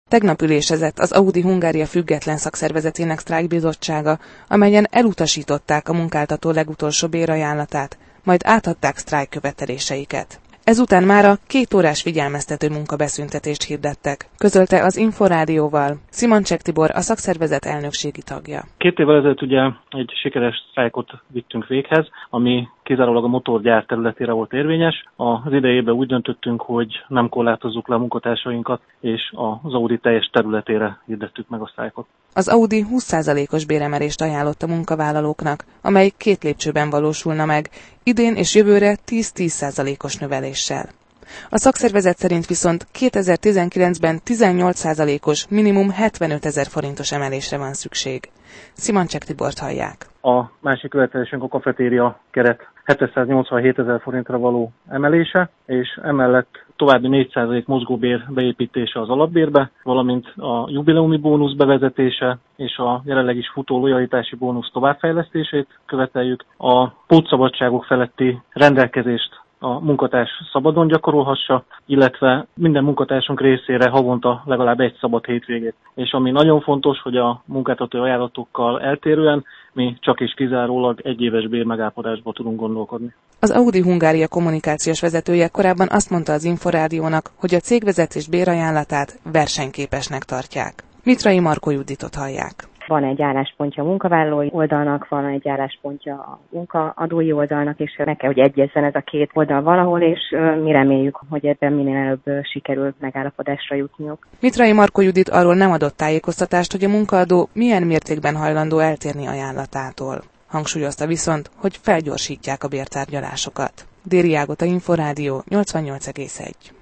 Tegnap ülésezett az Audi Hungária független szakszervezetének sztrájkbizottsága, amelyen elutasították a munkáltató legutolsó bérajánlatát, majd átadták sztrájk követeléseiket. Ezután mára 2 órás figyelmeztető munkabeszüntetést hirdettek, közölte az Inforádióval Szimancsek Tibor, a szakszervezet elnökségi tagja. 2 évvel ezelőtt ugye egy sikeres sztrájkot vittünk véghez, ami kizárólag a motorgyár területére volt érvényes. Az idejében úgy döntöttünk, hogy nem korlátozzuk le a munkatársainkat, és az Audi teljes területére hirdettük meg a sztrájkot. Az Audi 20%-os béremelést ajánlott a munkavállalóknak, amely 2 lépcsőben valósulna meg, idén és jövőre 10-10%-os növeléssel. A szakszervezet szerint viszont 2019-ben 18%-os, minimum 75 000 forintos emelésre van szükség. Szimancsek Tibort hallják. A másik követelésünk a kafetéria keret 787 000 forintra való emelése, és emellett további 4% mozgóbér beépítése az alapbérbe, valamint a jubileumi bónusz bevezetése és a jelenleg is futó lojalitási bónusz továbbfejlesztését követeljük. A pótszabadságok feletti rendelkezést a munkatárs szabadon gyakorolhassa, illetve minden munkatársunk részére havonta legalább egy szabad hétvégét. És ami nagyon fontos, hogy a munkáltató ajánlatokkal eltérően mi csak és kizárólag 1 éves bérmegállapodásba tudunk gondolkodni. Az Audi Hungária kommunikációs vezetője korábban azt mondta az Inforádiónak, hogy a cégvezetés bérajánlatát versenyképesnek tartják. Mitrai Markó Juditot hallják. Van egy álláspontja a munkavállalói oldalnak, van egy álláspontja a munkaadói oldalnak, és meg kell, hogy egyezzen ez a 2 oldal valahol, és mi reméljük, hogy ebben minél előbb sikerül megállapodásra jutniuk. Mitrai Markó Judit arról nem adott tájékoztatást, hogy a munkaadó milyen mértékben hajlandó eltérni ajánlatától. Hangsúlyozta viszont, hogy felgyorsítják a bértárgyalásokat. Déri Ágota, Inforádió 88,1.